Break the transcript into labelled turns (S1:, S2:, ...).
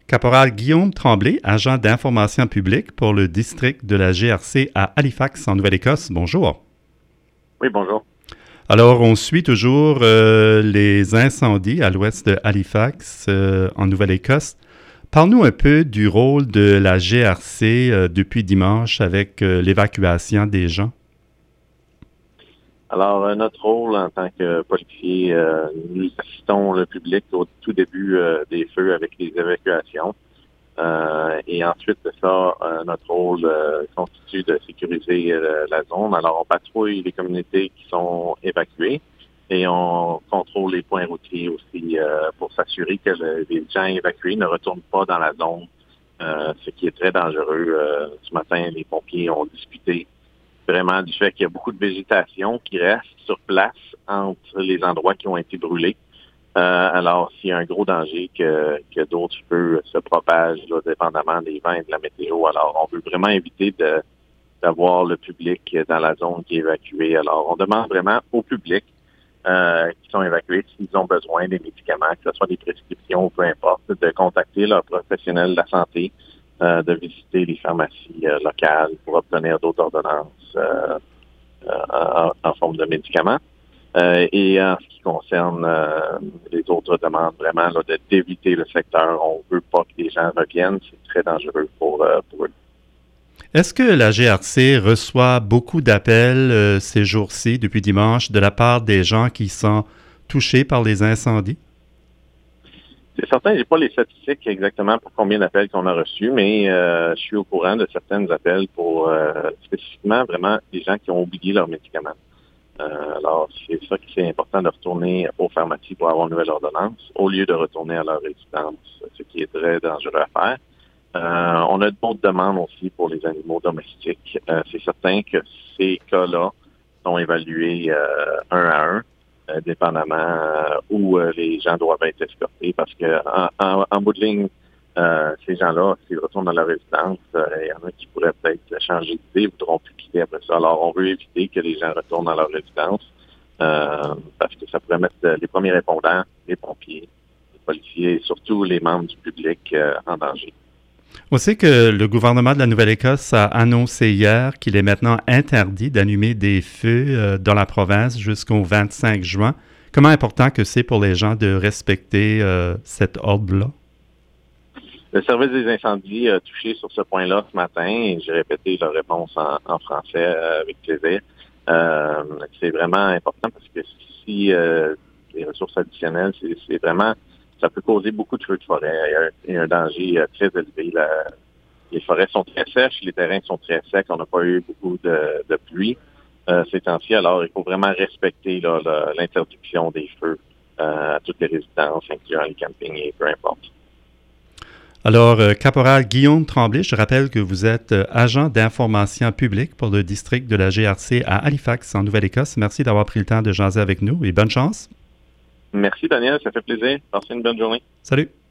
S1: Caporal Guillaume Tremblay, agent d'information publique pour le district de la GRC à Halifax, en Nouvelle-Écosse. Bonjour.
S2: Oui, bonjour.
S1: Alors, on suit toujours les incendies à l'ouest de Halifax, en Nouvelle-Écosse. Parle-nous un peu du rôle de la GRC depuis dimanche avec l'évacuation des gens.
S2: Alors, notre rôle en tant que policier, nous assistons le public au tout début des feux avec les évacuations. Et ensuite de ça, notre rôle constitue de sécuriser la zone. Alors, on patrouille les communautés qui sont évacuées et on contrôle les points routiers aussi pour s'assurer que les gens évacués ne retournent pas dans la zone, ce qui est très dangereux. Ce matin, les pompiers ont discuté vraiment du fait qu'il y a beaucoup de végétation qui reste sur place entre les endroits qui ont été brûlés. Alors, s'il y a un gros danger que d'autres feux se propagent, là, dépendamment des vents et de la météo, alors on veut vraiment éviter d'avoir le public dans la zone qui est évacuée. Alors, on demande vraiment au public qui sont évacués, s'ils ont besoin des médicaments, que ce soit des prescriptions ou peu importe, de contacter leurs professionnels de la santé, de visiter les pharmacies locales pour obtenir d'autres ordonnances en forme de médicaments. Et en ce qui concerne les autres demandes, vraiment d'éviter le secteur, on ne veut pas que les gens reviennent, c'est très dangereux pour eux.
S1: Est-ce que la GRC reçoit beaucoup d'appels ces jours-ci, depuis dimanche, de la part des gens qui sont touchés par les incendies?
S2: C'est certain, je n'ai pas les statistiques exactement pour combien d'appels qu'on a reçus, mais je suis au courant de certains appels pour spécifiquement vraiment des gens qui ont oublié leurs médicaments. Alors, c'est ça qui c'est important de retourner aux pharmacies pour avoir une nouvelle ordonnance, au lieu de retourner à leur résidence, ce qui est très dangereux à faire. On a d'autres demandes aussi pour les animaux domestiques. C'est certain que ces cas-là sont évalués un à un, dépendamment où les gens doivent être escortés, parce que en bout de ligne, ces gens-là, s'ils retournent dans leur résidence, il y en a qui pourraient peut-être changer d'idée, voudront plus quitter après ça. Alors, on veut éviter que les gens retournent dans leur résidence parce que ça pourrait mettre les premiers répondants, les pompiers, les policiers et surtout les membres du public en danger.
S1: On sait que le gouvernement de la Nouvelle-Écosse a annoncé hier qu'il est maintenant interdit d'allumer des feux dans la province jusqu'au 25 juin. Comment important que c'est pour les gens de respecter cet ordre-là?
S2: Le service des incendies a touché sur ce point-là ce matin et j'ai répété leur réponse en français avec plaisir. C'est vraiment important parce que si les ressources additionnelles, c'est vraiment, ça peut causer beaucoup de feux de forêt. Il y a un danger très élevé. Les forêts sont très sèches, les terrains sont très secs, on n'a pas eu beaucoup de pluie ces temps-ci. Alors, il faut vraiment respecter l'interdiction des feux à toutes les résidences, incluant les campings et peu importe.
S1: Alors, Caporal Guillaume Tremblay, je rappelle que vous êtes agent d'information publique pour le district de la GRC à Halifax, en Nouvelle-Écosse. Merci d'avoir pris le temps de jaser avec nous et bonne chance.
S2: Merci, Daniel. Ça fait plaisir. Passez une bonne journée.
S1: Salut.